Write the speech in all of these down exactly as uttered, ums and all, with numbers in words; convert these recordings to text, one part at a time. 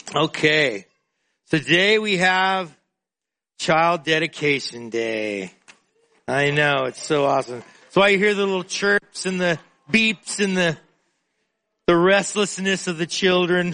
Okay. So today we have Child Dedication Day. I know, it's so awesome. That's why you hear the little chirps and the beeps and the the restlessness of the children.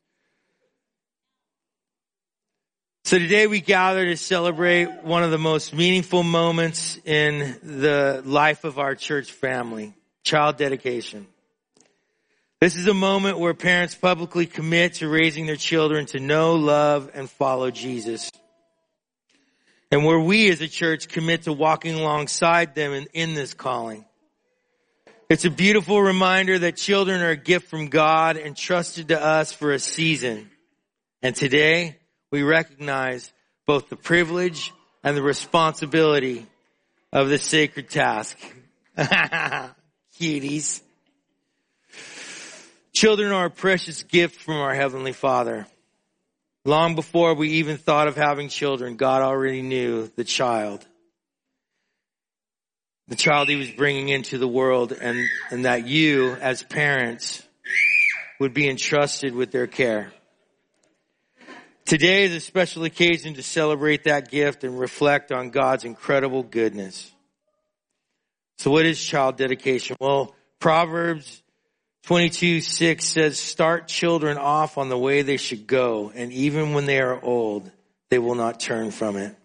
So today we gather to celebrate one of the most meaningful moments in the life of our church family, child dedication. This is a moment where parents publicly commit to raising their children to know, love, and follow Jesus. And where we as a church commit to walking alongside them in, in this calling. It's a beautiful reminder that children are a gift from God entrusted to us for a season. And today we recognize both the privilege and the responsibility of this sacred task. Cuties. Children are a precious gift from our Heavenly Father. Long before we even thought of having children, God already knew the child. The child He was bringing into the world, and, and that you, as parents, would be entrusted with their care. Today is a special occasion to celebrate that gift and reflect on God's incredible goodness. So what is child dedication? Well, Proverbs twenty-two six says, start children off on the way they should go, and even when they are old, they will not turn from it.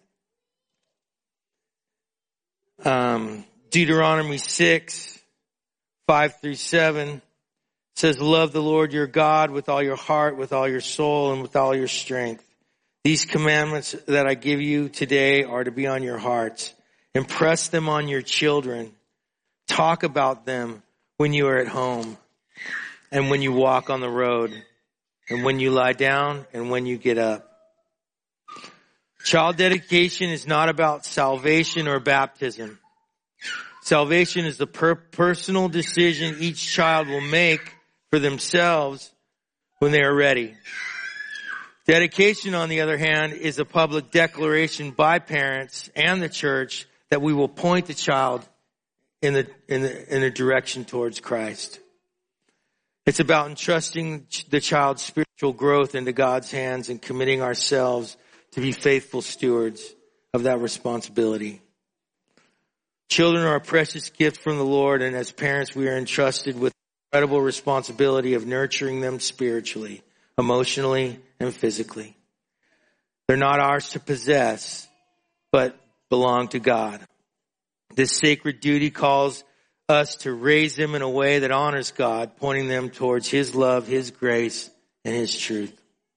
Um, Deuteronomy six, five through seven says, love the Lord your God with all your heart, with all your soul, and with all your strength. These commandments that I give you today are to be on your hearts. Impress them on your children. Talk about them when you are at home, and when you walk on the road, and when you lie down, and when you get up. Child dedication is not about salvation or baptism. Salvation is the per- personal decision each child will make for themselves when they are ready. Dedication, on the other hand, is a public declaration by parents and the church that we will point the child in the in the in a direction towards Christ. It's about entrusting the child's spiritual growth into God's hands and committing ourselves to be faithful stewards of that responsibility. Children are a precious gift from the Lord, and as parents, we are entrusted with the incredible responsibility of nurturing them spiritually, emotionally, and physically. They're not ours to possess, but belong to God. This sacred duty calls us to raise them in a way that honors God, pointing them towards His love, His grace, and His truth.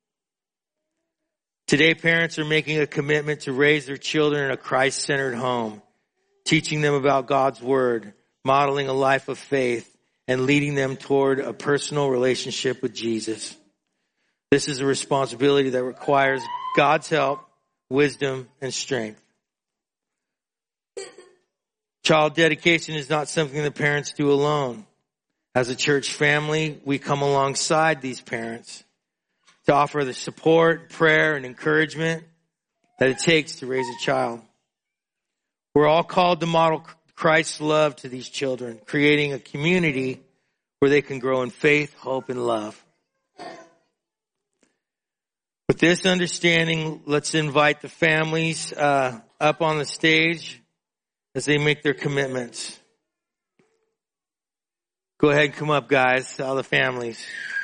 Today, parents are making a commitment to raise their children in a Christ-centered home, teaching them about God's Word, modeling a life of faith, and leading them toward a personal relationship with Jesus. This is a responsibility that requires God's help, wisdom, and strength. Child dedication is not something the parents do alone. As a church family, we come alongside these parents to offer the support, prayer, and encouragement that it takes to raise a child. We're all called to model Christ's love to these children, creating a community where they can grow in faith, hope, and love. With this understanding, let's invite the families uh, up on the stage as they make their commitments. Go ahead and come up, guys, all the families.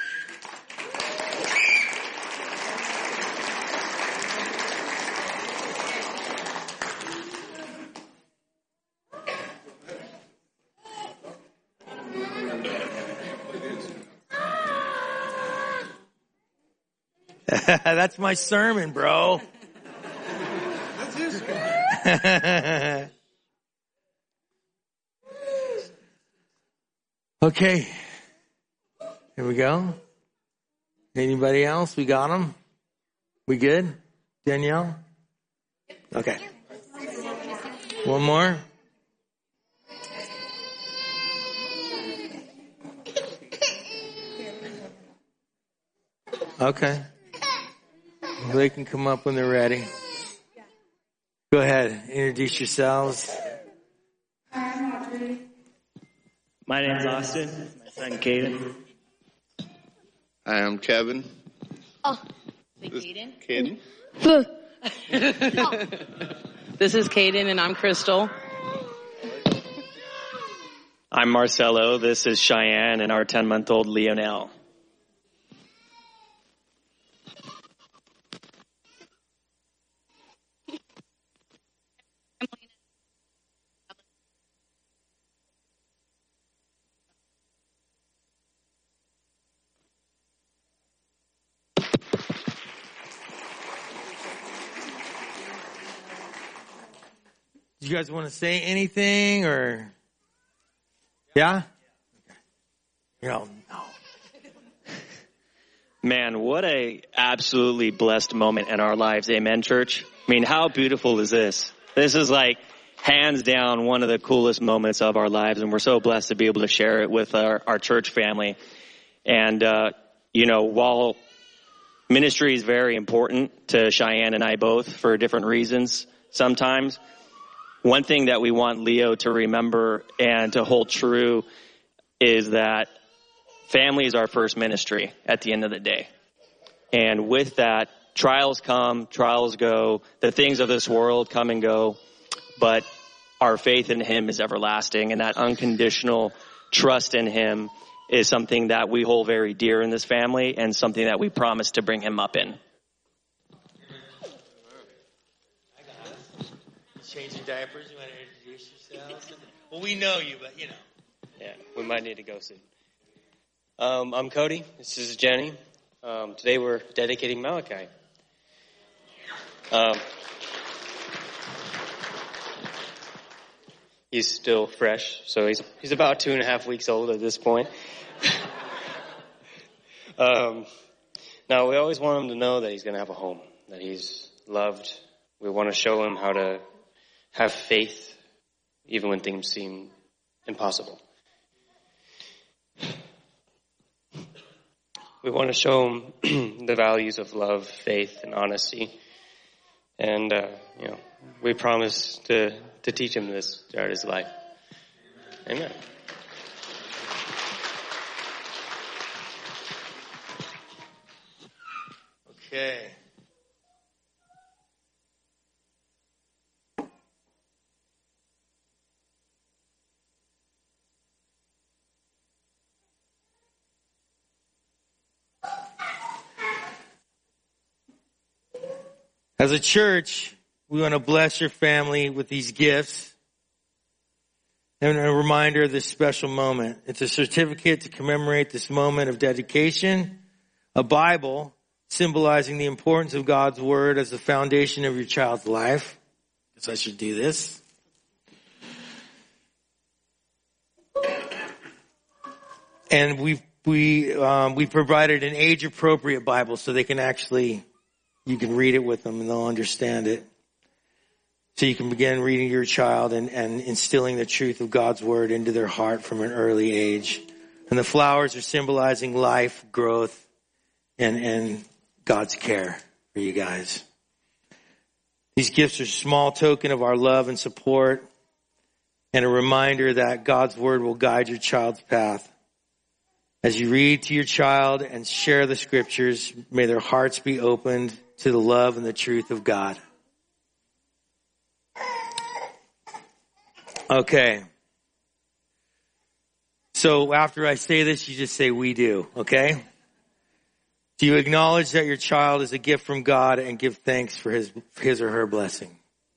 That's my sermon, bro. That's his guy. Okay. Here we go. Anybody else? We got them? We good? Danielle? Okay. One more. Okay. They can come up when they're ready. Go ahead. Introduce yourselves. My name's Austin. My son Caden. Hi, I'm Kevin. Oh, Caden. Caden. This is Caden, and I'm Crystal. I'm Marcelo. This is Cheyenne and our ten-month-old Leonel. Do you guys want to say anything or? Yeah? You know, no. Man, what a absolutely blessed moment in our lives. Amen, church? I mean, how beautiful is this? This is like hands down one of the coolest moments of our lives, and we're so blessed to be able to share it with our, our church family. And, uh, you know, while ministry is very important to Cheyenne and I both for different reasons sometimes, one thing that we want Leo to remember and to hold true is that family is our first ministry at the end of the day. And with that, trials come, trials go, the things of this world come and go, but our faith in him is everlasting, and that unconditional trust in him is something that we hold very dear in this family and something that we promise to bring him up in. Change your diapers? You want to introduce yourselves? Well, we know you, but you know. Yeah, we might need to go soon. Um, I'm Cody. This is Jenny. Um, today we're dedicating Malachi. Um, he's still fresh, so he's he's about two and a half weeks old at this point. um, now, we always want him to know that he's going to have a home, that he's loved. We want to show him how to have faith even when things seem impossible. We want to show him the values of love, faith, and honesty. And, uh, you know, we promise to, to teach him this throughout his life. Amen. Okay. As a church, we want to bless your family with these gifts and a reminder of this special moment. It's a certificate to commemorate this moment of dedication, a Bible symbolizing the importance of God's Word as the foundation of your child's life. Guess I should do this. And we've, we, um, we provided an age-appropriate Bible so they can actually... You can read it with them and they'll understand it. So you can begin reading to your child and, and instilling the truth of God's Word into their heart from an early age. And the flowers are symbolizing life, growth, and, and God's care for you guys. These gifts are a small token of our love and support and a reminder that God's Word will guide your child's path. As you read to your child and share the scriptures, may their hearts be opened to the love and the truth of God. Okay. So after I say this, you just say, we do, okay? Do you acknowledge that your child is a gift from God and give thanks for his, his or her blessing?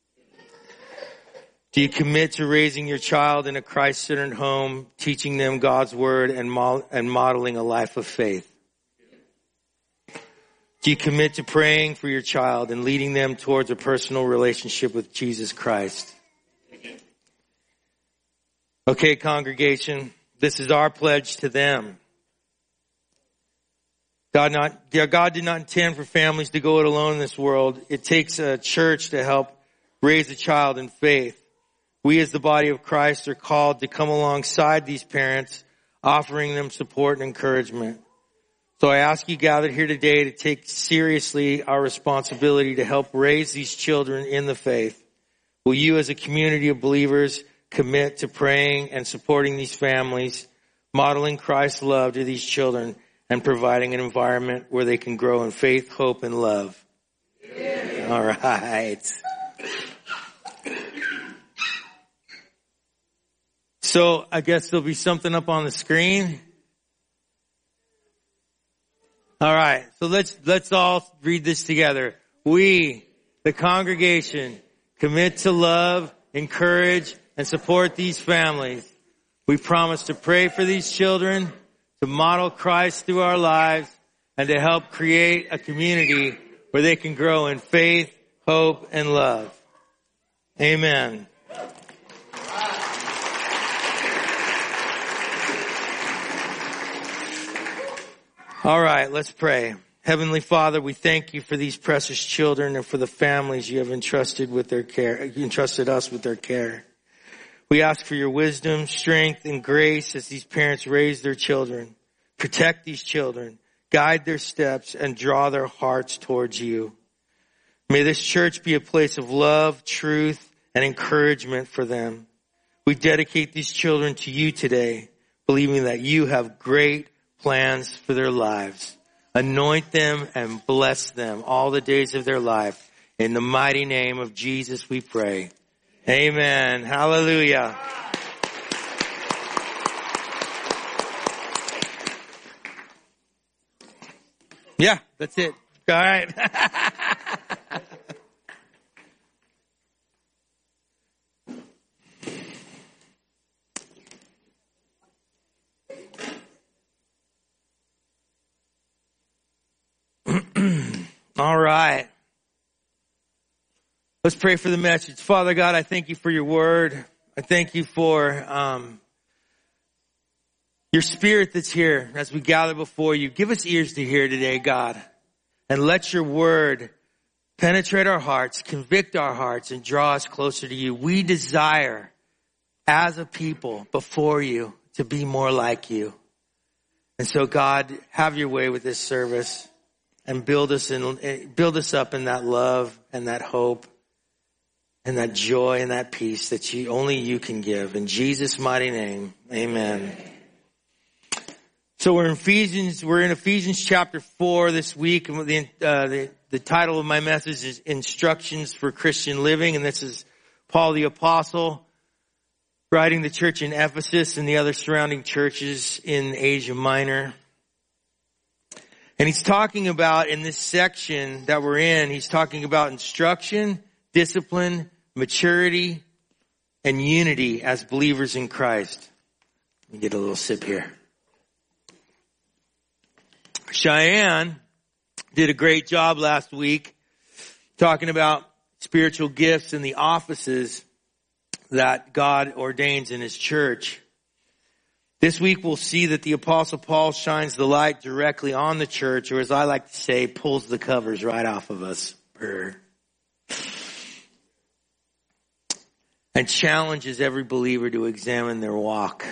Do you commit to raising your child in a Christ-centered home, teaching them God's Word and, mo- and modeling a life of faith? Do you commit to praying for your child and leading them towards a personal relationship with Jesus Christ? Okay, congregation, this is our pledge to them. God not, God did not intend for families to go it alone in this world. It takes a church to help raise a child in faith. We as the body of Christ are called to come alongside these parents, offering them support and encouragement. So I ask you gathered here today to take seriously our responsibility to help raise these children in the faith. Will you as a community of believers commit to praying and supporting these families, modeling Christ's love to these children, and providing an environment where they can grow in faith, hope, and love. Yeah. All right. So I guess there'll be something up on the screen. All right. So let's, let's all read this together. We, the congregation, commit to love, encourage, and support these families. We promise to pray for these children, to model Christ through our lives, and to help create a community where they can grow in faith, hope, and love. Amen. All right, let's pray. Heavenly Father, we thank you for these precious children and for the families you have entrusted with their care, you entrusted us with their care. We ask for your wisdom, strength, and grace as these parents raise their children. Protect these children, guide their steps, and draw their hearts towards you. May this church be a place of love, truth, and encouragement for them. We dedicate these children to you today, believing that you have great plans for their lives. Anoint them and bless them all the days of their life. In the mighty name of Jesus we pray. Amen. Hallelujah. Yeah, that's it. All right. All right. Let's pray for the message. Father God, I thank you for your word. I thank you for um, your spirit that's here as we gather before you. Give us ears to hear today, God. And let your word penetrate our hearts, convict our hearts, and draw us closer to you. We desire, as a people before you, to be more like you. And so, God, have your way with this service. And build us in, build us up in that love and that hope and that joy and that peace that you, only you can give. In Jesus' mighty name, amen. So we're in Ephesians, we're in Ephesians chapter four this week. And the, uh, the, the title of my message is Instructions for Christian Living. And this is Paul the Apostle writing the church in Ephesus and the other surrounding churches in Asia Minor. And he's talking about, in this section that we're in, he's talking about instruction, discipline, maturity, and unity as believers in Christ. Let me get a little sip here. Cheyenne did a great job last week talking about spiritual gifts and the offices that God ordains in his church. This week we'll see that the Apostle Paul shines the light directly on the church, or as I like to say, pulls the covers right off of us. And challenges every believer to examine their walk.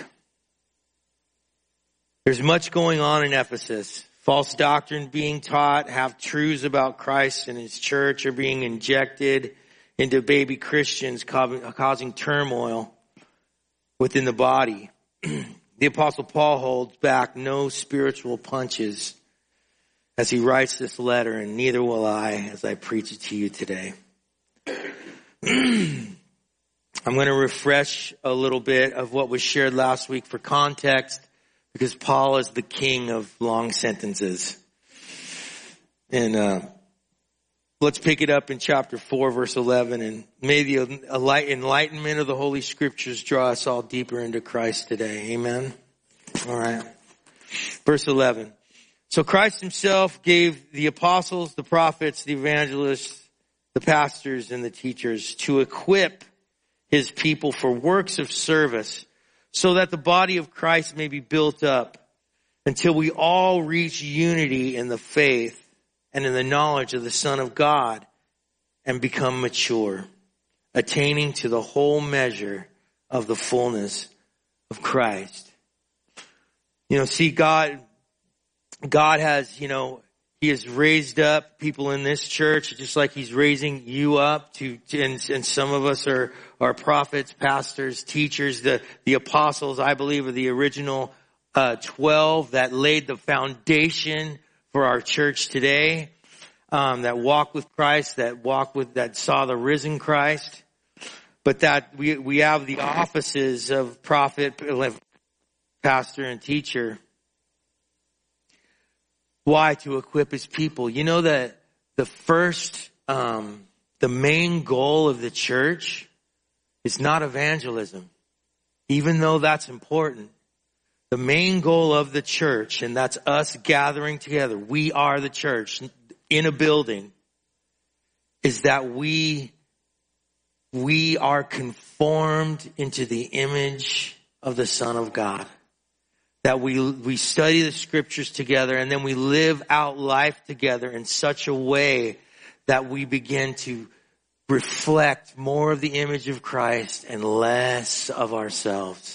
There's much going on in Ephesus. False doctrine being taught, half truths about Christ and his church are being injected into baby Christians, causing turmoil within the body. The Apostle Paul holds back no spiritual punches as he writes this letter, and neither will I as I preach it to you today. I'm going to refresh a little bit of what was shared last week for context, because Paul is the king of long sentences. And uh, let's pick it up in chapter four, verse eleven, and may the enlightenment of the Holy Scriptures draw us all deeper into Christ today. Amen. All right. Verse eleven. So Christ himself gave the apostles, the prophets, the evangelists, the pastors, and the teachers to equip his people for works of service, so that the body of Christ may be built up until we all reach unity in the faith and in the knowledge of the Son of God and become mature, attaining to the whole measure of the fullness of Christ. You know, see, God, God has, you know, he has raised up people in this church just like he's raising you up to, to and, and some of us are, are prophets, pastors, teachers. The, the apostles, I believe, are the original uh, twelve that laid the foundation for our church today, um, that walk with Christ, that walk with, that saw the risen Christ. But that we, we have the offices of prophet, pastor, and teacher. Why? To equip his people. You know that the first, um, the main goal of the church is not evangelism, even though that's important. The main goal of the church, and that's us gathering together, we are the church in a building, is that we, we are conformed into the image of the Son of God. That we, we study the scriptures together, and then we live out life together in such a way that we begin to reflect more of the image of Christ and less of ourselves.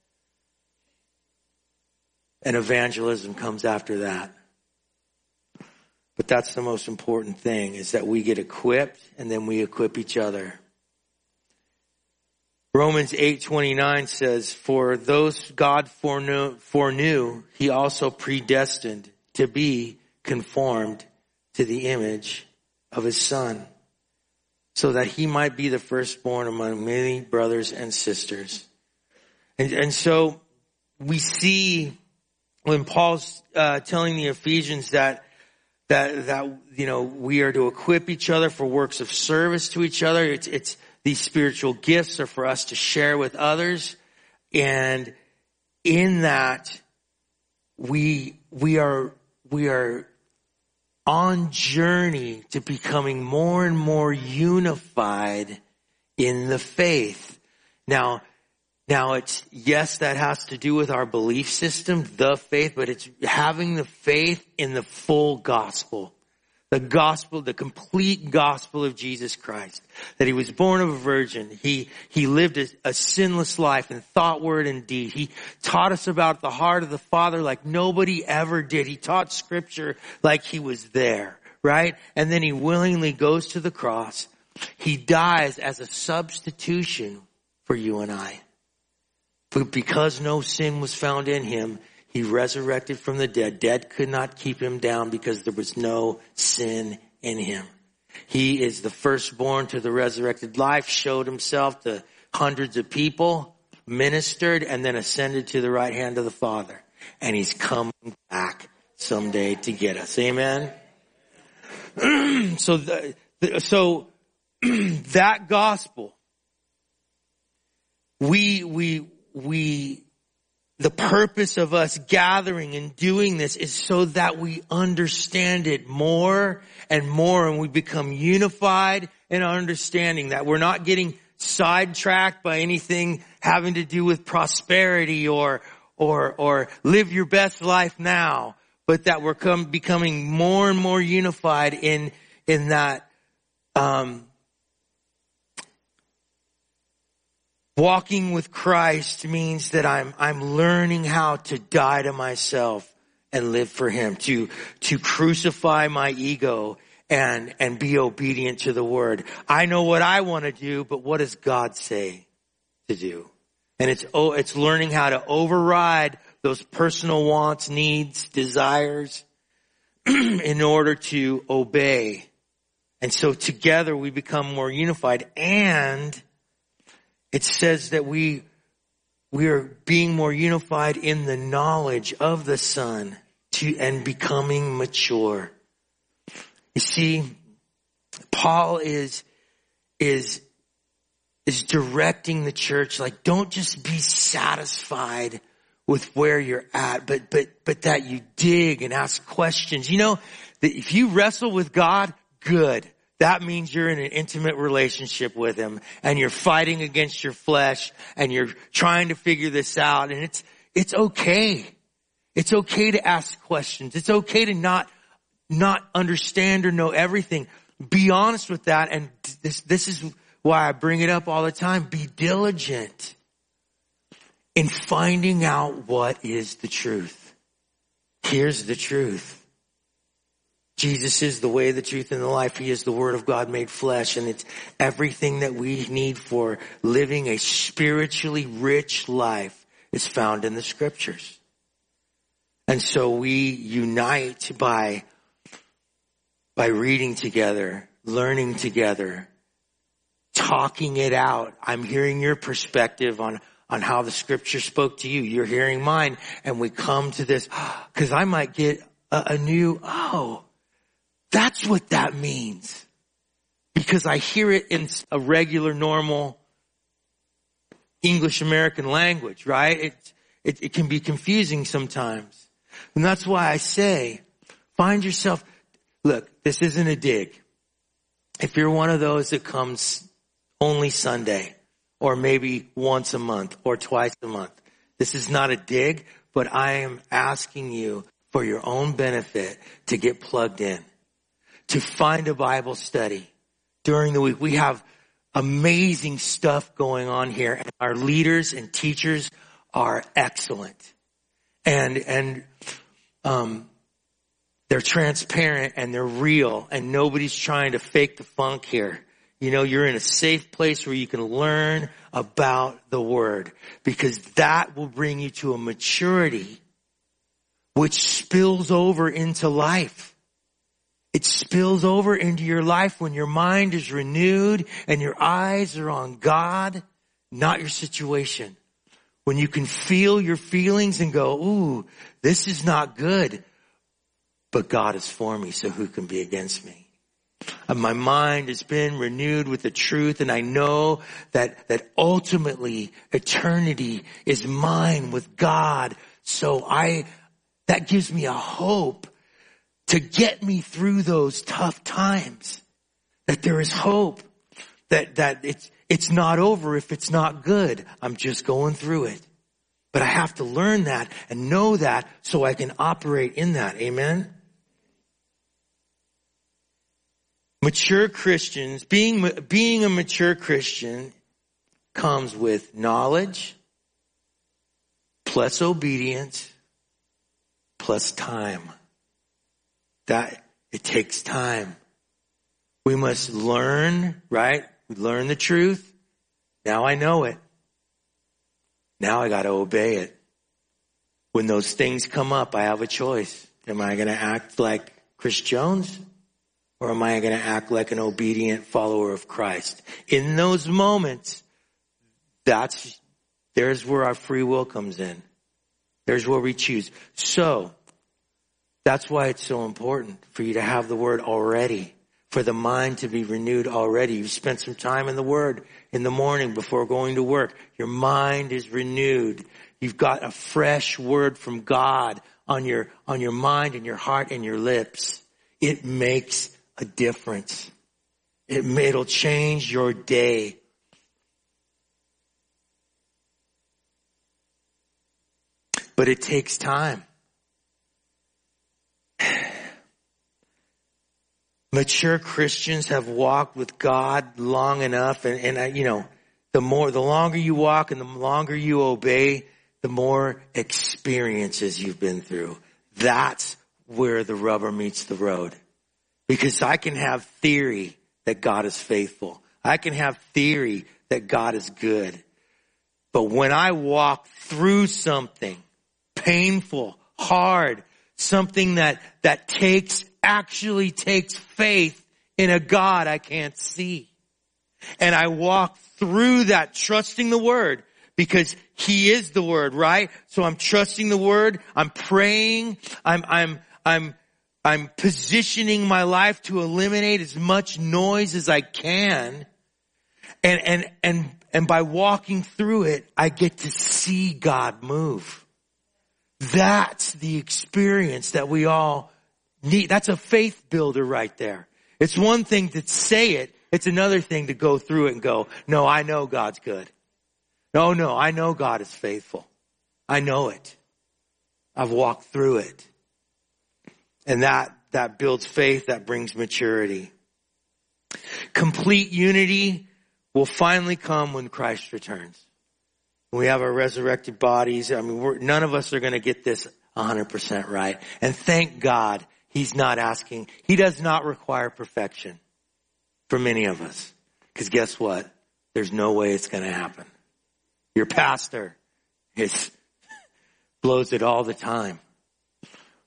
And evangelism comes after that. But that's the most important thing, is that we get equipped and then we equip each other. Romans eight twenty-nine says, for those God foreknew, foreknew, he also predestined to be conformed to the image of his Son, so that he might be the firstborn among many brothers and sisters. And, and so we see when Paul's uh, telling the Ephesians that that that you know we are to equip each other for works of service to each other. It's it's these spiritual gifts are for us to share with others, and in that we we are we are on journey to becoming more and more unified in the faith. Now, now it's, yes, that has to do with our belief system, the faith, but it's having the faith in the full gospel. The gospel, the complete gospel of Jesus Christ. That he was born of a virgin. He, he lived a, a sinless life in thought, word, and deed. He taught us about the heart of the Father like nobody ever did. He taught scripture like he was there, right? And then he willingly goes to the cross. He dies as a substitution for you and I. But because no sin was found in him, he resurrected from the dead. Death could not keep him down because there was no sin in him. He is the firstborn to the resurrected life, showed himself to hundreds of people, ministered, and then ascended to the right hand of the Father. And he's coming back someday to get us. Amen? so, the, the, so that gospel, we, we, we, the purpose of us gathering and doing this is so that we understand it more and more, and we become unified in our understanding, that we're not getting sidetracked by anything having to do with prosperity or or or live your best life now, but that we're come, becoming more and more unified in in that um walking with Christ means that I'm, I'm learning how to die to myself and live for him, to, to crucify my ego and, and be obedient to the word. I know what I want to do, but what does God say to do? And it's, oh, it's learning how to override those personal wants, needs, desires in order to obey. And so together we become more unified, and it says that we, we are being more unified in the knowledge of the Son to, and becoming mature. You see, Paul is, is, is directing the church, like, don't just be satisfied with where you're at, but, but, but that you dig and ask questions. You know, that if you wrestle with God, good. That means you're in an intimate relationship with him, and you're fighting against your flesh, and you're trying to figure this out. And it's, it's okay. It's okay to ask questions. It's okay to not, not understand or know everything. Be honest with that. And this, this is why I bring it up all the time. Be diligent in finding out what is the truth. Here's the truth. Jesus is the way, the truth, and the life. He is the Word of God made flesh, and it's everything that we need for living a spiritually rich life is found in the Scriptures. And so we unite by, by reading together, learning together, talking it out. I'm hearing your perspective on, on how the scripture spoke to you. You're hearing mine. And we come to this, because I might get a, a new, oh, that's what that means. Because I hear it in a regular, normal English American language, right? It, it, it can be confusing sometimes. And that's why I say, find yourself, look, this isn't a dig. If you're one of those that comes only Sunday, or maybe once a month, or twice a month, this is not a dig, but I am asking you for your own benefit to get plugged in, to find a Bible study during the week. We have amazing stuff going on here, and our leaders and teachers are excellent. And, and, um, they're transparent and they're real, and nobody's trying to fake the funk here. You know, you're in a safe place where you can learn about the Word, because that will bring you to a maturity which spills over into life. It spills over into your life when your mind is renewed and your eyes are on God, not your situation. When you can feel your feelings and go, ooh, this is not good, but God is for me, so who can be against me? And my mind has been renewed with the truth, and I know that, that ultimately eternity is mine with God. So I, that gives me a hope to get me through those tough times. That there is hope. That, that it's, it's not over if it's not good. I'm just going through it. But I have to learn that and know that so I can operate in that. Amen? Mature Christians, being, being a mature Christian comes with knowledge plus obedience plus time. That it takes time. We must learn, right? We learn the truth. Now I know it. Now I got to obey it. When those things come up, I have a choice. Am I going to act like Chris Jones? Or am I going to act like an obedient follower of Christ? In those moments, that's, there's where our free will comes in. There's where we choose. So, that's why it's so important for you to have the Word already, for the mind to be renewed already. You've spent some time in the Word in the morning before going to work. Your mind is renewed. You've got a fresh word from God on your, on your mind and your heart and your lips. It makes a difference. It, it'll change your day. But it takes time. Mature Christians have walked with God long enough, and, and I, you know, the more, the longer you walk and the longer you obey, the more experiences you've been through. That's where the rubber meets the road. Because I can have theory that God is faithful. I can have theory that God is good. But when I walk through something painful, hard, something that, that takes, actually takes faith in a God I can't see. And I walk through that trusting the Word, because He is the Word, right? So I'm trusting the Word. I'm praying. I'm, I'm, I'm, I'm positioning my life to eliminate as much noise as I can. And, and, and, and by walking through it, I get to see God move. That's the experience that we all need. That's a faith builder right there. It's one thing to say it. It's another thing to go through it and go, no, I know God's good. No, no, I know God is faithful. I know it. I've walked through it. And that, that builds faith, that brings maturity. Complete unity will finally come when Christ returns. When we have our resurrected bodies. I mean, we're, none of us are going to get this one hundred percent right. And thank God He's not asking, He does not require perfection for many of us. Because guess what? There's no way it's going to happen. Your pastor is, blows it all the time.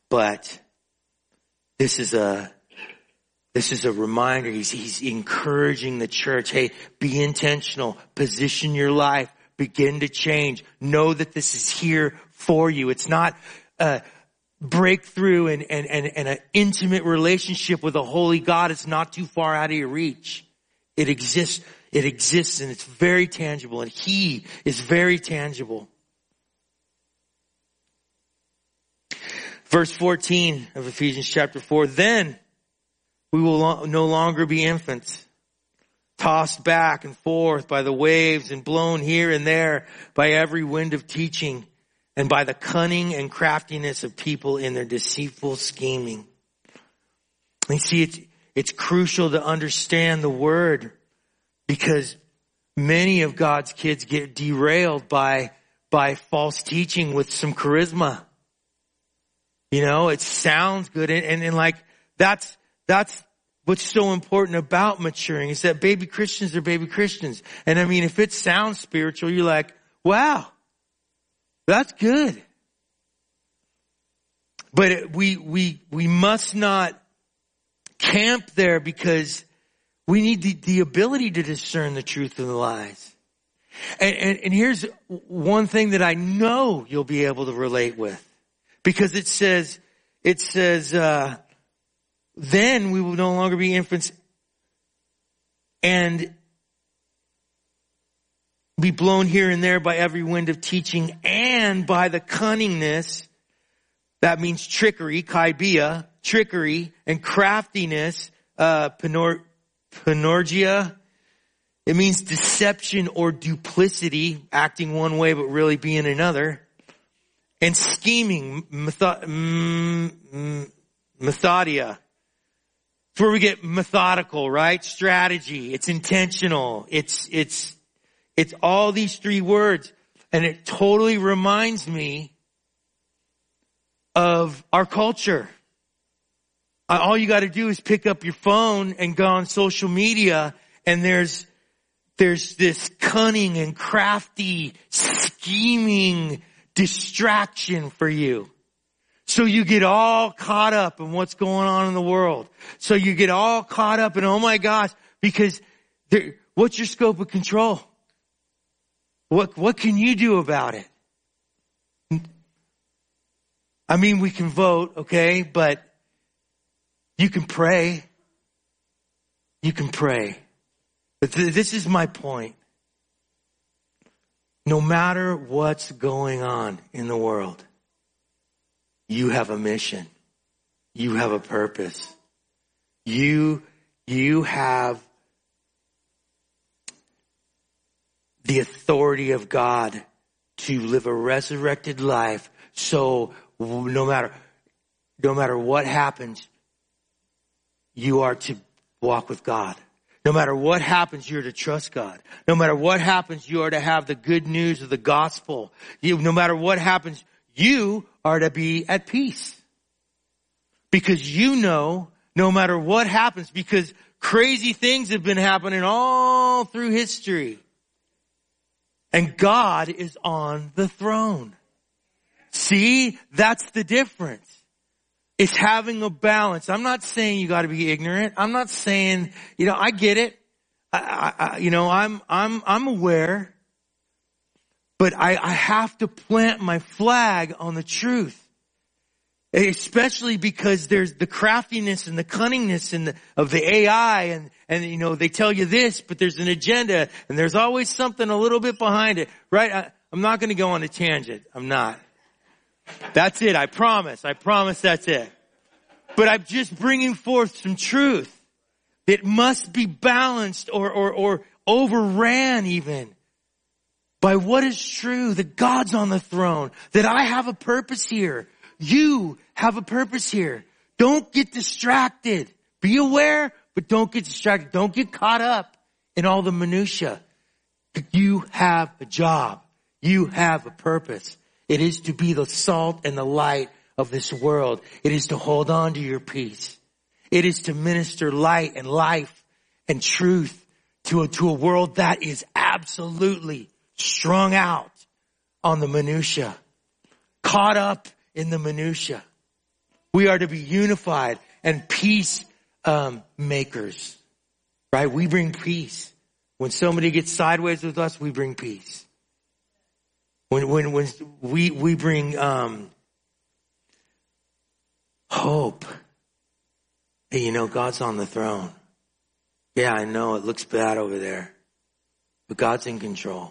But this is a, this is a reminder. He's, he's encouraging the church. Hey, be intentional. Position your life. Begin to change. Know that this is here for you. It's not a breakthrough and, and, and, and an intimate relationship with a holy God. It's not too far out of your reach. It exists. It exists and it's very tangible, and He is very tangible. Verse fourteen of Ephesians chapter four, then we will no longer be infants, tossed back and forth by the waves and blown here and there by every wind of teaching and by the cunning and craftiness of people in their deceitful scheming. And you see, it's, it's crucial to understand the word, because many of God's kids get derailed by, by false teaching with some charisma. You know, it sounds good. And, and, and like, that's, that's what's so important about maturing, is that baby Christians are baby Christians. And I mean, if it sounds spiritual, you're like, wow, that's good. But it, we, we, we must not camp there, because we need the, the ability to discern the truth and the lies. And, and, and here's one thing that I know you'll be able to relate with. Because it says, it says, uh, then we will no longer be infants and be blown here and there by every wind of teaching and by the cunningness. That means trickery, kaibia, trickery and craftiness, uh, penor, penorgia. It means deception or duplicity, acting one way but really being another. And scheming, method, mm, methodia. It's where we get methodical, right? Strategy. It's intentional. It's, it's, it's all these three words. And it totally reminds me of our culture. All you got to do is pick up your phone and go on social media, and there's, there's this cunning and crafty, scheming distraction for you. So you get all caught up in what's going on in the world. So you get all caught up in, oh my gosh, because there, what's your scope of control? What, what can you do about it? I mean, we can vote, okay, but you can pray. You can pray. But th- this is my point. No matter what's going on in the world, you have a mission. You have a purpose. You, you have the authority of God to live a resurrected life. So no matter, no matter what happens, you are to walk with God. No matter what happens, you're to trust God. No matter what happens, you are to have the good news of the gospel. You, no matter what happens, you are to be at peace. Because you know, no matter what happens, because crazy things have been happening all through history. And God is on the throne. See, that's the difference. It's having a balance. I'm not saying you got to be ignorant. I'm not saying, you know, I get it. I, I, I you know, I'm, I'm, I'm aware, but I, I have to plant my flag on the truth, especially because there's the craftiness and the cunningness and the, of the A I, and, and, you know, they tell you this, but there's an agenda, and there's always something a little bit behind it, right? I, I'm not going to go on a tangent. I'm not. That's it. I promise. I promise that's it. But I'm just bringing forth some truth that must be balanced or, or, or overran even by what is true, that God's on the throne, that I have a purpose here. You have a purpose here. Don't get distracted. Be aware, but don't get distracted. Don't get caught up in all the minutia. You have a job. You have a purpose. It is to be the salt and the light of this world. It is to hold on to your peace. It is to minister light and life and truth to a, to a world that is absolutely strung out on the minutia, caught up in the minutia. We are to be unified and peace um, makers, right? We bring peace. When somebody gets sideways with us, we bring peace. When when when we we bring um, hope. Hey, you know, God's on the throne. Yeah, I know it looks bad over there, but God's in control.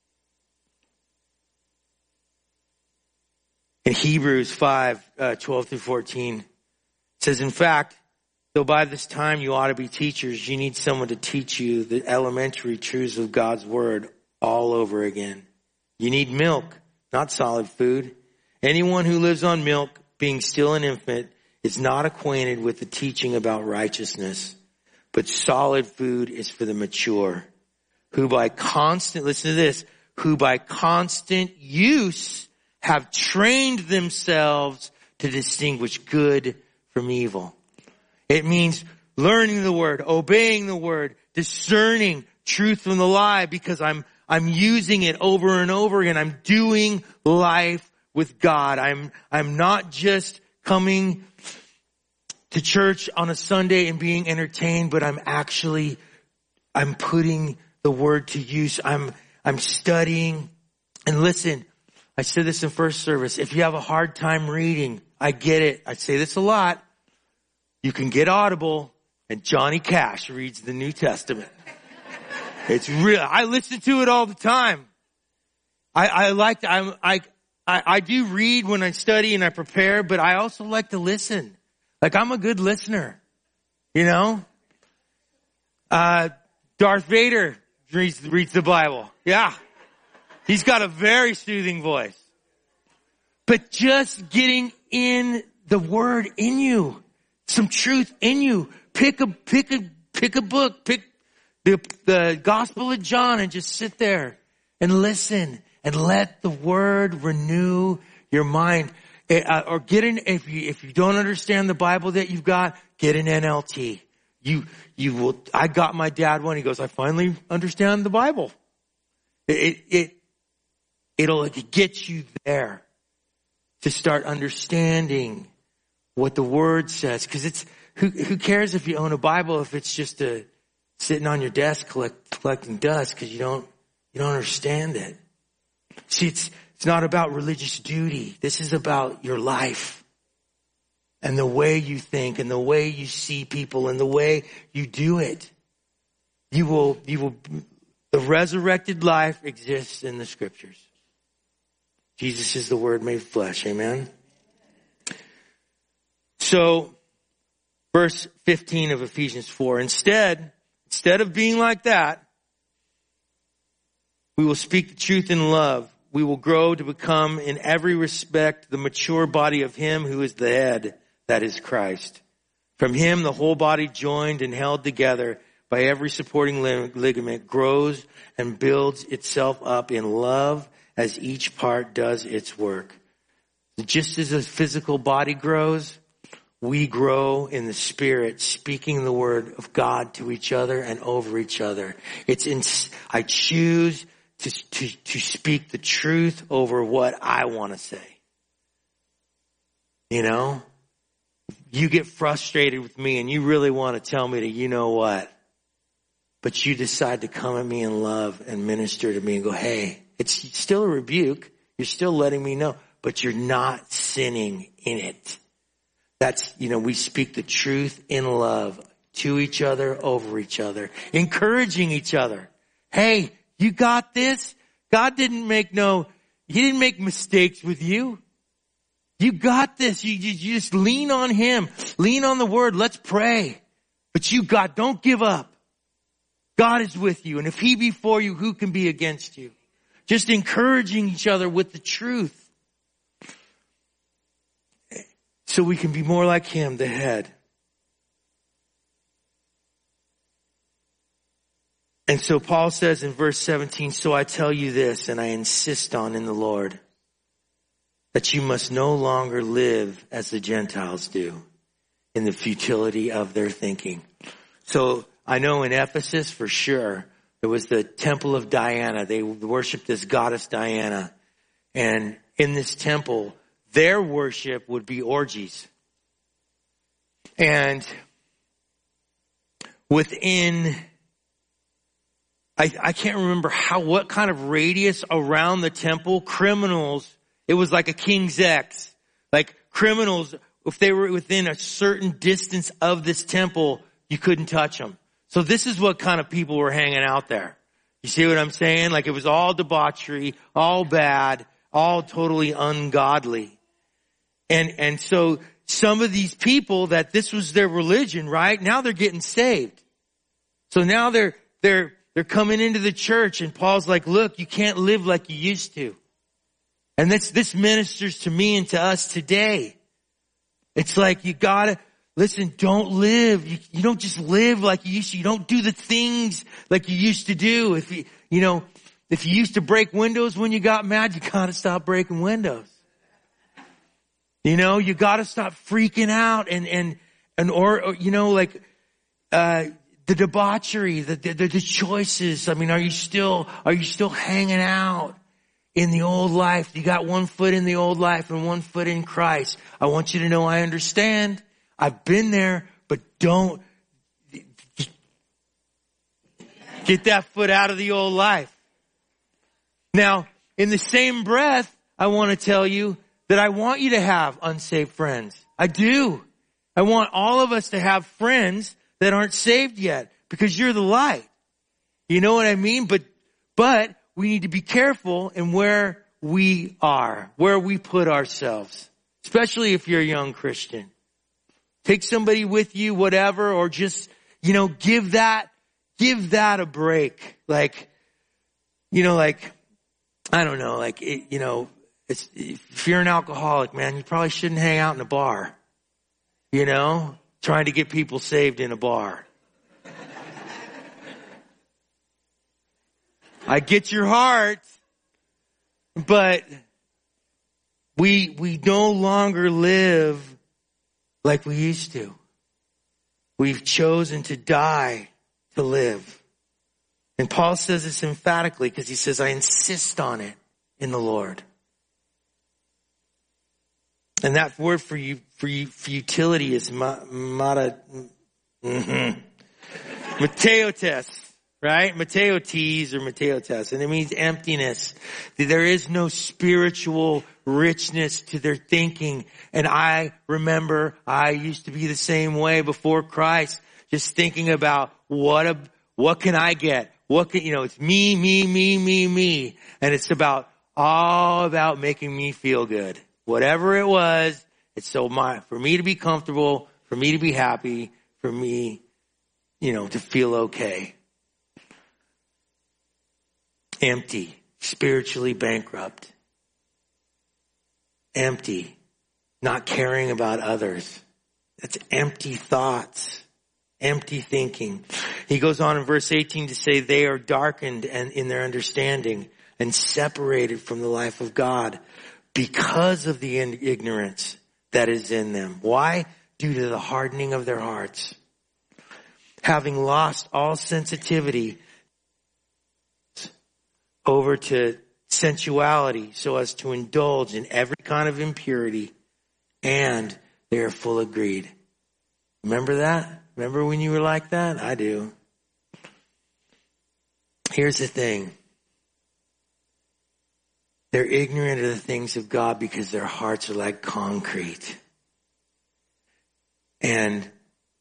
In Hebrews five, uh, twelve through fourteen, it says, in fact, though by this time you ought to be teachers, you need someone to teach you the elementary truths of God's word all over again. You need milk, not solid food. Anyone who lives on milk, being still an infant, is not acquainted with the teaching about righteousness. But solid food is for the mature, who by constant, listen to this, who by constant use have trained themselves to distinguish good from evil. It means learning the word, obeying the word, discerning truth from the lie, because I'm, I'm using it over and over again. I'm doing life with God. I'm, I'm not just coming to church on a Sunday and being entertained, but I'm actually, I'm putting the word to use. I'm, I'm studying. And listen, I said this in first service. If you have a hard time reading, I get it. I say this a lot. You can get Audible, and Johnny Cash reads the New Testament. It's real. I listen to it all the time. I, I like, to, I, I, I, I do read when I study and I prepare, but I also like to listen. Like, I'm a good listener, you know? Uh, Darth Vader reads, reads the Bible. Yeah. He's got a very soothing voice. But just getting in the word in you, some truth in you. Pick a, pick a, pick a book, pick the, the Gospel of John and just sit there and listen and let the word renew your mind. Uh, or get in, if you, if you don't understand the Bible that you've got, get an N L T. You, you will, I got my dad one. He goes, I finally understand the Bible. It, it, it'll get you there to start understanding what the word says. Cause it's, who, who cares if you own a Bible if it's just a sitting on your desk collect, collecting dust cause you don't, you don't understand it. See, it's, It's not about religious duty. This is about your life and the way you think and the way you see people and the way you do it. You will, you will, the resurrected life exists in the scriptures. Jesus is the word made flesh. Amen. So verse fifteen of Ephesians four, instead, instead of being like that, we will speak the truth in love. We will grow to become in every respect the mature body of him who is the head, that is Christ. From him, the whole body joined and held together by every supporting ligament grows and builds itself up in love as each part does its work. Just as a physical body grows, we grow in the spirit, speaking the word of God to each other and over each other. It's in, I choose To, to, to speak the truth over what I want to say. You know? You get frustrated with me and you really want to tell me to, you know what? But you decide to come at me in love and minister to me and go, hey, it's still a rebuke. You're still letting me know, but you're not sinning in it. That's, you know, we speak the truth in love to each other, over each other, encouraging each other. Hey, you got this? God didn't make no, he didn't make mistakes with you. You got this. You, you, you just lean on him. Lean on the word. Let's pray. But you got, don't give up. God is with you. And if he be for you, who can be against you? Just encouraging each other with the truth. So we can be more like him, the head. And so Paul says in verse seventeen, so I tell you this, and I insist on in the Lord, that you must no longer live as the Gentiles do in the futility of their thinking. So I know in Ephesus for sure, there was the temple of Diana. They worshiped this goddess Diana. And in this temple, their worship would be orgies. And within, I, I can't remember how, what kind of radius around the temple, criminals, it was like a King's X. Like criminals, if they were within a certain distance of this temple, you couldn't touch them. So this is what kind of people were hanging out there. You see what I'm saying? Like it was all debauchery, all bad, all totally ungodly. And, and so some of these people that this was their religion, right? Now they're getting saved. So now they're, they're, they're coming into the church and Paul's like, look, you can't live like you used to. And this, this ministers to me and to us today. It's like you gotta, listen, don't live. You, you don't just live like you used to. You don't do the things like you used to do. If you, you know, if you used to break windows when you got mad, you gotta stop breaking windows. You know, you gotta stop freaking out and, and, and, or, or you know, like, uh, the debauchery, the, the, the choices. I mean, are you still, are you still hanging out in the old life? You got one foot in the old life and one foot in Christ. I want you to know I understand. I've been there, but don't get that foot out of the old life. Now, in the same breath, I want to tell you that I want you to have unsaved friends. I do. I want all of us to have friends that aren't saved yet because you're the light. You know what I mean? But, but we need to be careful in where we are, where we put ourselves, especially if you're a young Christian. Take somebody with you, whatever, or just, you know, give that, give that a break. Like, you know, like, I don't know, like, it, you know, it's, if you're an alcoholic, man, you probably shouldn't hang out in a bar, you know, trying to get people saved in a bar. I get your heart, but we, we no longer live like we used to. We've chosen to die to live. And Paul says this emphatically because he says, I insist on it in the Lord. And that word for you, for you, for utility is ma, mata, mm-hmm. Mateotes, right? Mateotes or Mateotes. And it means emptiness. There is no spiritual richness to their thinking. And I remember I used to be the same way before Christ, just thinking about what a, what can I get? What can, you know, it's me, me, me, me, me. And it's about, all about making me feel good. Whatever it was, it's so my, for me to be comfortable, for me to be happy, for me, you know, to feel okay. Empty, spiritually bankrupt. Empty, not caring about others. That's empty thoughts, empty thinking. He goes on in verse eighteen to say they are darkened and in their understanding and separated from the life of God because of the ignorance that is in them. Why? Due to the hardening of their hearts. Having lost all sensitivity over to sensuality so as to indulge in every kind of impurity, and they are full of greed. Remember that? Remember when you were like that? I do. Here's the thing. They're ignorant of the things of God because their hearts are like concrete. And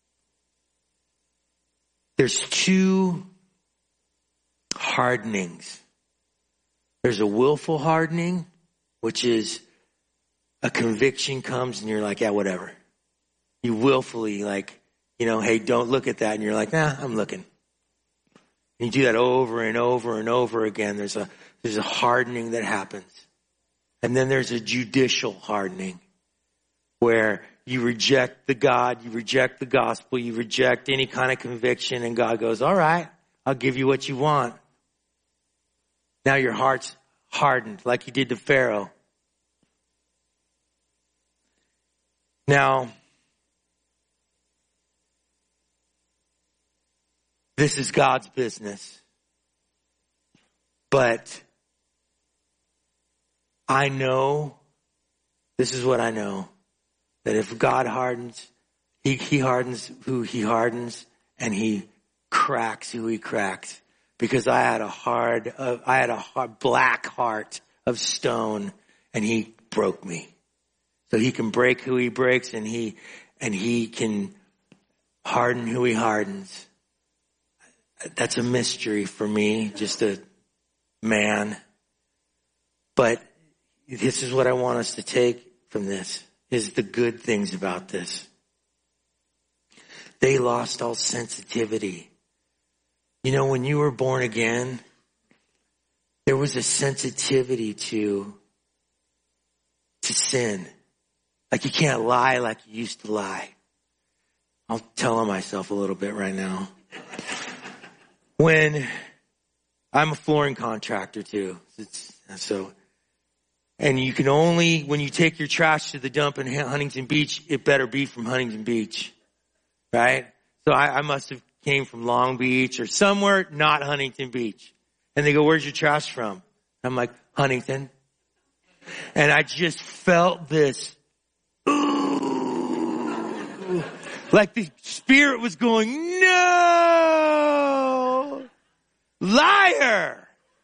there's two hardenings. There's a willful hardening, which is a conviction comes and you're like, yeah, whatever. You willfully like, you know, hey, don't look at that. And you're like, nah, I'm looking. And you do that over and over and over again. There's a, there's a hardening that happens. And then there's a judicial hardening where you reject the God, you reject the gospel, you reject any kind of conviction, and God goes, all right, I'll give you what you want. Now your heart's hardened like he did to Pharaoh. Now, this is God's business. But I know, this is what I know, that if God hardens He, he hardens who he hardens, and he cracks who he cracks. Because I had a hard, uh, I had a hard, black heart of stone, and he broke me. So he can break who he breaks, and he, and he can harden who he hardens. That's a mystery for me, just a man. But this is what I want us to take from this, is the good things about this. They lost all sensitivity. You know, when you were born again, there was a sensitivity to, to sin. Like you can't lie like you used to lie. I'll tell on myself a little bit right now. When I'm a flooring contractor too. It's, so, and you can only, when you take your trash to the dump in Huntington Beach, it better be from Huntington Beach. Right? So I, I must have came from Long Beach or somewhere not Huntington Beach. And they go, where's your trash from? I'm like, Huntington. And I just felt this, ooh, like the Spirit was going, no, liar.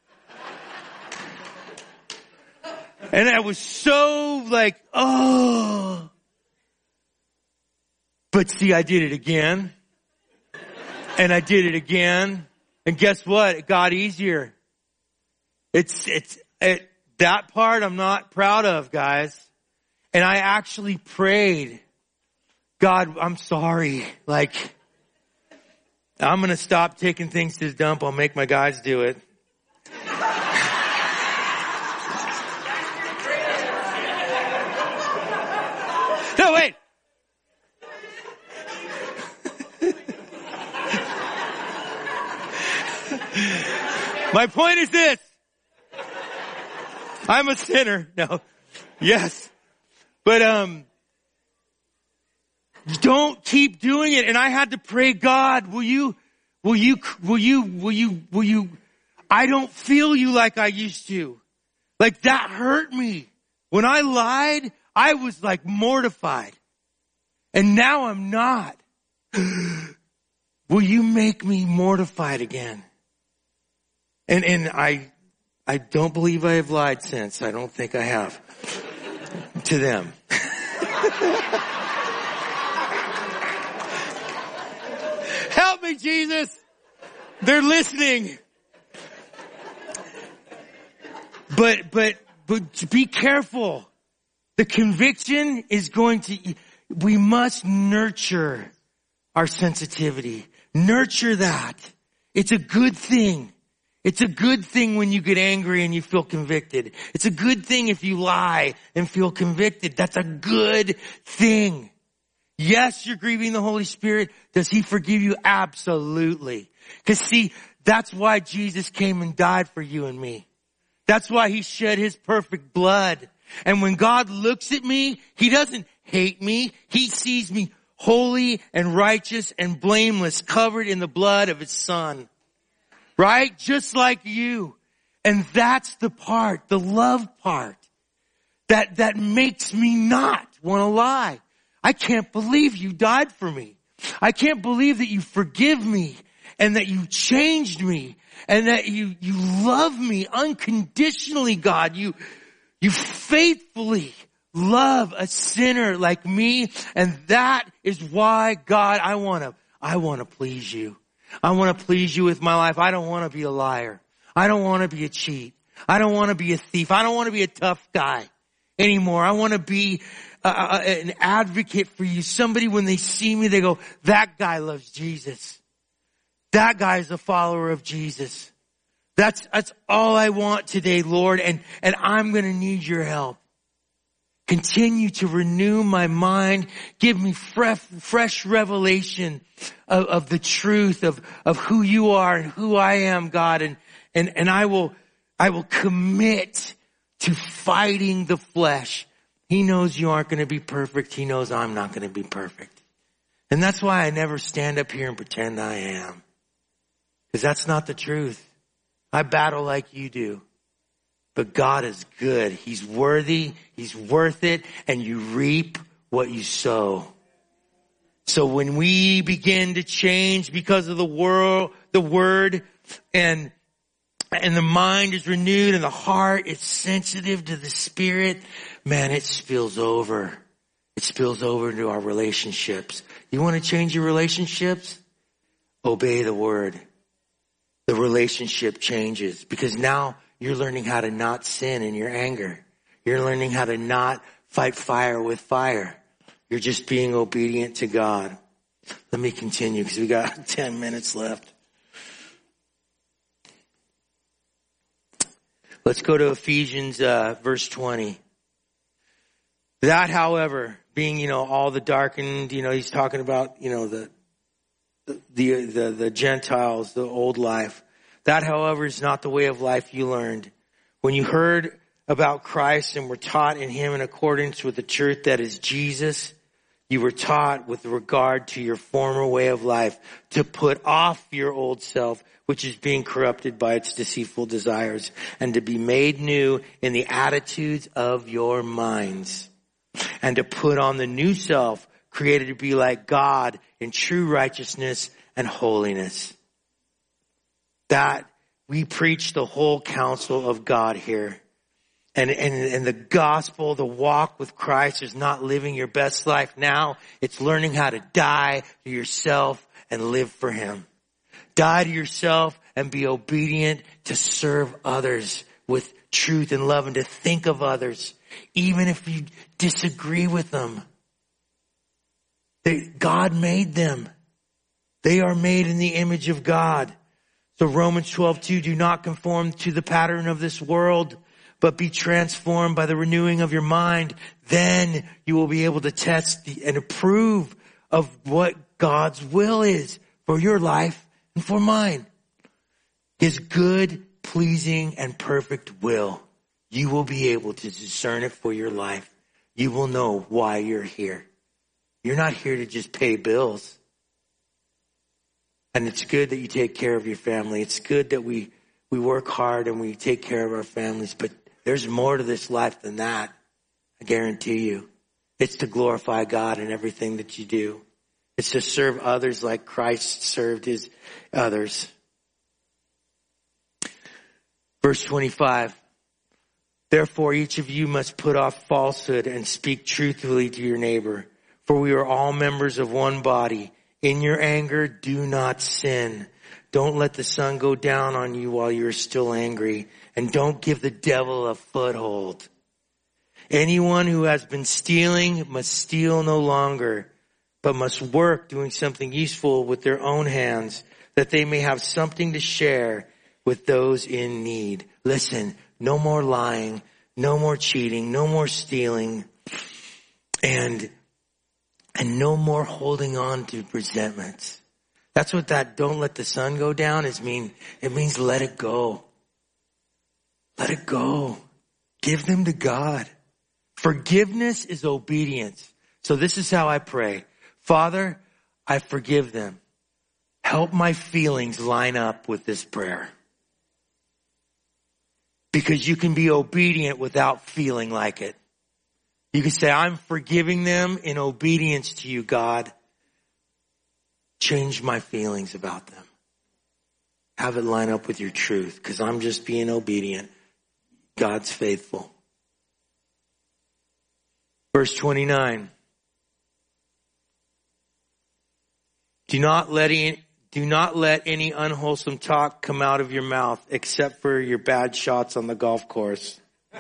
And I was so like, oh. But see, I did it again. And I did it again. And guess what? It got easier. It's, it's, it, that part I'm not proud of, guys. And I actually prayed, God, I'm sorry. Like, I'm going to stop taking things to the dump. I'll make my guys do it. No, wait. My point is this. I'm a sinner. No. Yes. But, um, don't keep doing it. And I had to pray, God, will you, will you, will you, will you, will you, I don't feel you like I used to. Like that hurt me. When I lied, I was like mortified. And now I'm not. Will you make me mortified again? And, and I, I don't believe I have lied since. I don't think I have. To them. Help me, Jesus. They're listening. But, but, but be careful. The conviction is going to, we must nurture our sensitivity. Nurture that. It's a good thing. It's a good thing when you get angry and you feel convicted. It's a good thing if you lie and feel convicted. That's a good thing. Yes, you're grieving the Holy Spirit. Does He forgive you? Absolutely. Because see, that's why Jesus came and died for you and me. That's why He shed His perfect blood. And when God looks at me, He doesn't hate me. He sees me holy and righteous and blameless, covered in the blood of His Son. Right? Just like you. And that's the part, the love part, that, that makes me not want to lie. I can't believe you died for me. I can't believe that you forgive me and that you changed me and that you, you love me unconditionally, God. You, you faithfully love a sinner like me. And that is why, God, I want to, I want to please you. I want to please you with my life. I don't want to be a liar. I don't want to be a cheat. I don't want to be a thief. I don't want to be a tough guy anymore. I want to be uh, an advocate for you. Somebody, when they see me, they go, that guy loves Jesus. That guy is a follower of Jesus. That's, that's all I want today, Lord. And, and I'm going to need your help. Continue to renew my mind. Give me fresh, fresh revelation of, of the truth of, of who you are and who I am, God. And, and, and I will, I will commit to fighting the flesh. He knows you aren't going to be perfect. He knows I'm not going to be perfect. And that's why I never stand up here and pretend I am. Because that's not the truth. I battle like you do. But God is good. He's worthy. He's worth it. And you reap what you sow. So when we begin to change because of the world, the word, and and the mind is renewed and the heart is sensitive to the Spirit, man, it spills over. It spills over into our relationships. You want to change your relationships? Obey the word. The relationship changes because now you're learning how to not sin in your anger. You're learning how to not fight fire with fire. You're just being obedient to God. Let me continue because we got ten minutes left. Let's go to Ephesians uh, verse twenty. That, however, being, you know, all the darkened, you know, he's talking about, you know, the the the, the Gentiles, the old life. That, however, is not the way of life you learned. When you heard about Christ and were taught in him in accordance with the truth that is Jesus, you were taught with regard to your former way of life to put off your old self, which is being corrupted by its deceitful desires, and to be made new in the attitudes of your minds, and to put on the new self, created to be like God in true righteousness and holiness. That we preach the whole counsel of God here. And, and, and the gospel, the walk with Christ is not living your best life now. It's learning how to die to yourself and live for him. Die to yourself and be obedient to serve others with truth and love and to think of others, even if you disagree with them. They, God made them. They are made in the image of God. So Romans twelve two, do not conform to the pattern of this world, but be transformed by the renewing of your mind. Then you will be able to test the, and approve of what God's will is for your life and for mine. His good, pleasing, and perfect will. You will be able to discern it for your life. You will know why you're here. You're not here to just pay bills. And it's good that you take care of your family. It's good that we, we work hard and we take care of our families. But there's more to this life than that. I guarantee you. It's to glorify God in everything that you do. It's to serve others like Christ served his others. Verse twenty-five. Therefore, each of you must put off falsehood and speak truthfully to your neighbor. For we are all members of one body. In your anger, do not sin. Don't let the sun go down on you while you're still angry. And don't give the devil a foothold. Anyone who has been stealing must steal no longer, but must work doing something useful with their own hands, that they may have something to share with those in need. Listen, no more lying, no more cheating, no more stealing, and and no more holding on to resentments. That's what that don't let the sun go down is mean. It means let it go. Let it go. Give them to God. Forgiveness is obedience. So this is how I pray. Father, I forgive them. Help my feelings line up with this prayer. Because you can be obedient without feeling like it. You can say, I'm forgiving them in obedience to you, God. Change my feelings about them. Have it line up with your truth, because I'm just being obedient. God's faithful. Verse twenty-nine. Do not let any, do not let any unwholesome talk come out of your mouth, except for your bad shots on the golf course.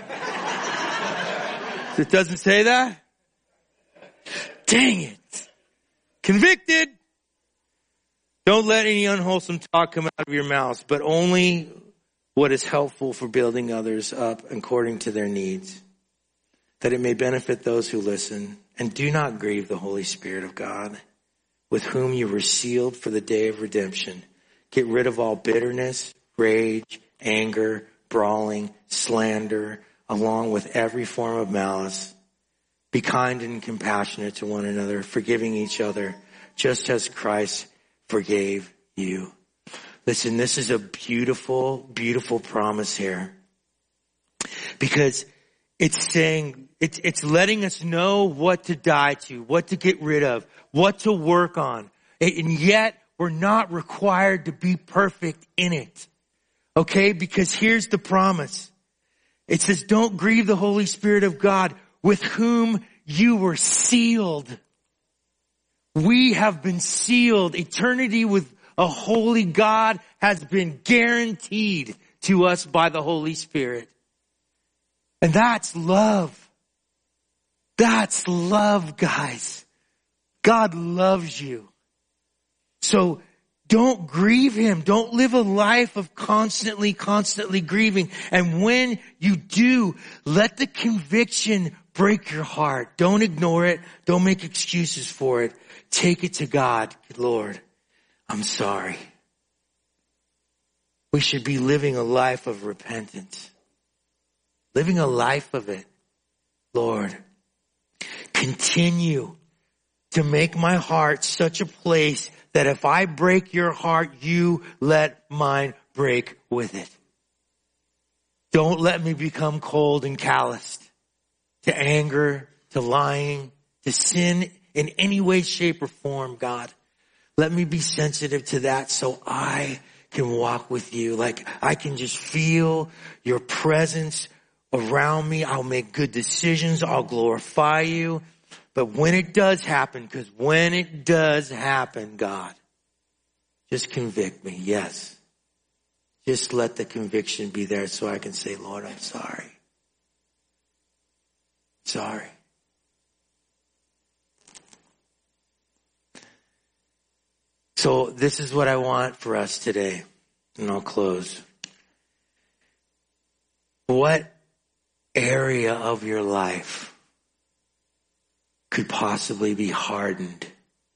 It doesn't say that? Dang it. Convicted. Don't let any unwholesome talk come out of your mouths, but only what is helpful for building others up according to their needs, that it may benefit those who listen. And do not grieve the Holy Spirit of God, with whom you were sealed for the day of redemption. Get rid of all bitterness, rage, anger, brawling, slander, along with every form of malice. Be kind and compassionate to one another, forgiving each other, just as Christ forgave you. Listen, this is a beautiful, beautiful promise here. Because It's saying, it's, it's letting us know what to die to, what to get rid of, what to work on. And yet we're not required to be perfect in it. Okay? Because here's the promise. It says, don't grieve the Holy Spirit of God with whom you were sealed. We have been sealed. Eternity with a holy God has been guaranteed to us by the Holy Spirit. And that's love. That's love, guys. God loves you. So don't grieve him. Don't live a life of constantly, constantly grieving. And when you do, let the conviction break your heart. Don't ignore it. Don't make excuses for it. Take it to God. Lord, I'm sorry. We should be living a life of repentance. Living a life of it. Lord, continue to make my heart such a place that if I break your heart, you let mine break with it. Don't let me become cold and calloused to anger, to lying, to sin in any way, shape, or form, God. Let me be sensitive to that so I can walk with you. Like I can just feel your presence around me. I'll make good decisions. I'll glorify you. But when it does happen, because when it does happen, God, just convict me. Yes. Just let the conviction be there so I can say, Lord, I'm sorry. Sorry. So this is what I want for us today. And I'll close. What area of your life could possibly be hardened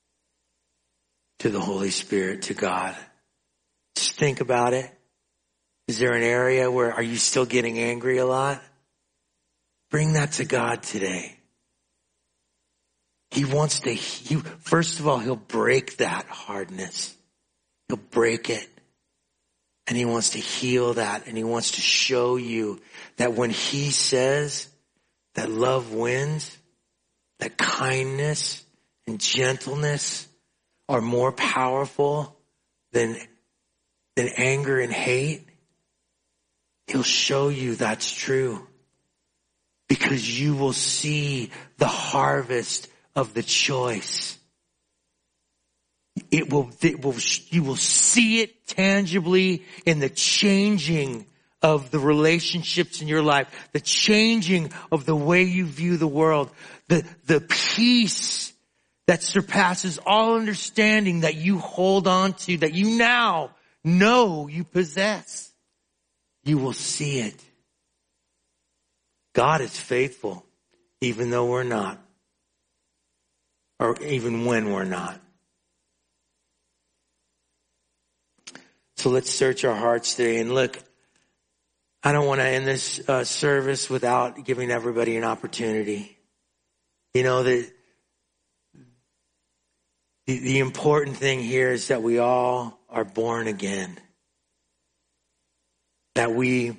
to the Holy Spirit, to God? Just think about it. Is there an area where, are you still getting angry a lot? Bring that to God today. He wants to, he, first of all, he'll break that hardness. He'll break it. And he wants to heal that. And he wants to show you that when he says that love wins, that kindness and gentleness are more powerful than, than anger and hate, he'll show you that's true. Because you will see the harvest of the choice. It will, it will, you will see it tangibly in the changing of the relationships in your life, the changing of the way you view the world, the, the peace that surpasses all understanding that you hold on to, that you now know you possess. You will see it. God is faithful, even though we're not. Or even when we're not. So let's search our hearts today. And look, I don't want to end this uh, service without giving everybody an opportunity. You know, the, the, the important thing here is that we all are born again. That we,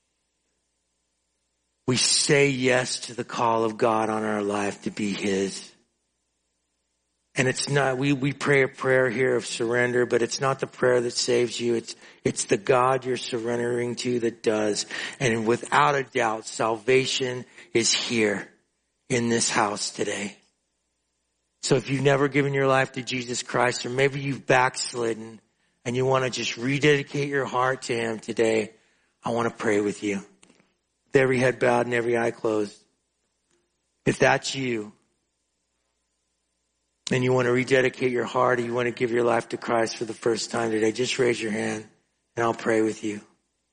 we say yes to the call of God on our life to be his. And it's not, we, we pray a prayer here of surrender, but it's not the prayer that saves you. It's, it's the God you're surrendering to that does. And without a doubt, salvation is here in this house today. So if you've never given your life to Jesus Christ, or maybe you've backslidden and you want to just rededicate your heart to him today, I want to pray with you. With every head bowed and every eye closed. If that's you, and you want to rededicate your heart, or you want to give your life to Christ for the first time today, just raise your hand and I'll pray with you.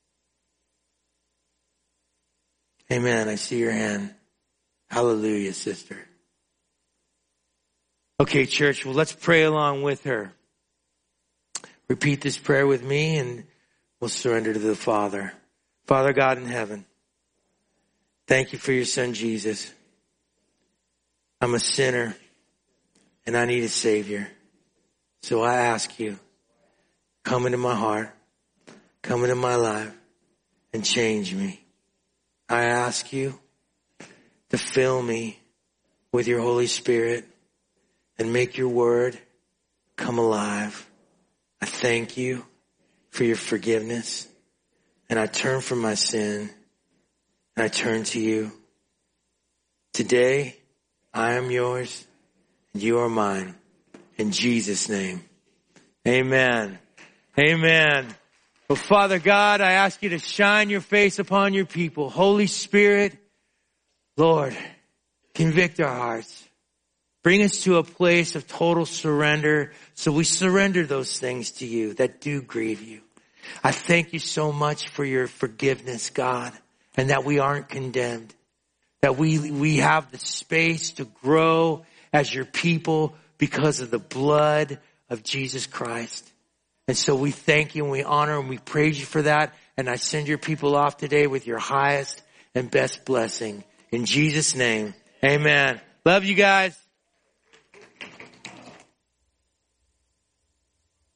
Amen. I see your hand. Hallelujah, sister. Okay, church, well, let's pray along with her. Repeat this prayer with me and we'll surrender to the Father. Father God in heaven, thank you for your son, Jesus. I'm a sinner. And I need a Savior. So I ask you, come into my heart, come into my life, and change me. I ask you to fill me with your Holy Spirit and make your word come alive. I thank you for your forgiveness, and I turn from my sin and I turn to you. Today, I am yours and you are mine. In Jesus' name, amen. Amen. Well, Father God, I ask you to shine your face upon your people. Holy Spirit, Lord, convict our hearts. Bring us to a place of total surrender so we surrender those things to you that do grieve you. I thank you so much for your forgiveness, God, and that we aren't condemned, that we, we have the space to grow as your people because of the blood of Jesus Christ. And so we thank you and we honor and we praise you for that. And I send your people off today with your highest and best blessing. In Jesus' name, amen. Love you guys.